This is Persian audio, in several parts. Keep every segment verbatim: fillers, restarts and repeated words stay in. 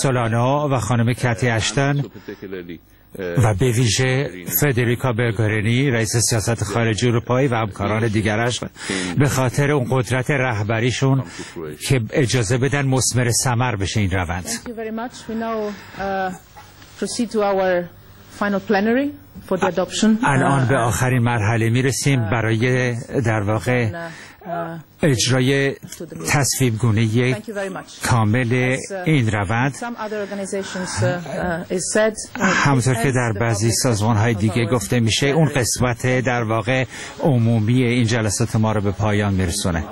سولانا و خانم کتی اشتن و به ویژه فدریکا برگرینی رئیس سیاست خارجی اروپایی و همکاران دیگرش به خاطر اون قدرت رهبریشون که اجازه بدن مثمر ثمر بشه این روند. الان به آخرین مرحله میرسیم برای در واقع اجرای تصویب گونه کامل این روند. همونطور که در بعضی سازمان‌های دیگه گفته میشه اون قسمت در واقع عمومی این جلسات ما رو به پایان میرسونه.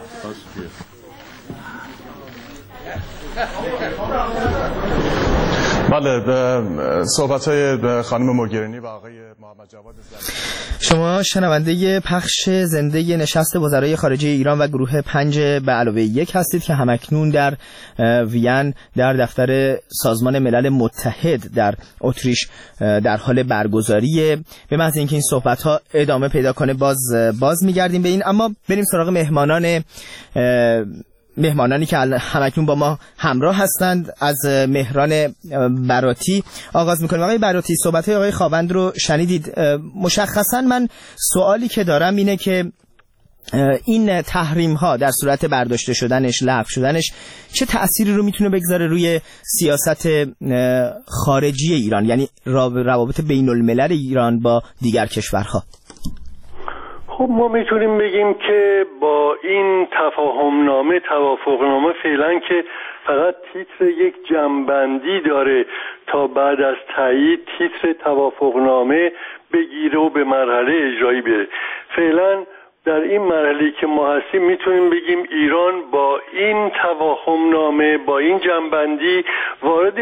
بله، صحبت‌های خانم موگرینی و آقای محمد جواد ظریف. شما شنونده پخش زنده نشست وزرای خارجه ایران و گروه پنج به علاوه یک هستید که همکنون در وین در دفتر سازمان ملل متحد در اتریش در حال برگزاریه. به محض اینکه این صحبت‌ها ادامه پیدا کنه باز باز می‌گردیم به این، اما بریم سراغ مهمانان مهمانانی که همکنون با ما همراه هستند. از مهران براتی آغاز میکنیم. آقای براتی، صحبت‌های آقای خاوند رو شنیدید. مشخصاً من سوالی که دارم اینه که این تحریم ها در صورت برداشته شدنش، لغو شدنش، چه تأثیری رو میتونه بگذاره روی سیاست خارجی ایران، یعنی روابط بین الملل ایران با دیگر کشورها؟ خب ما میتونیم بگیم که با این تفاهمنامه توافقنامه فعلا که فقط تیتر یک جمع‌بندی داره تا بعد از تایید تیتر توافقنامه بگیره و به مرحله اجرایی بره. فعلا در این مرحله که ما هستیم میتونیم بگیم ایران با این توافقنامه، با این جمع‌بندی وارد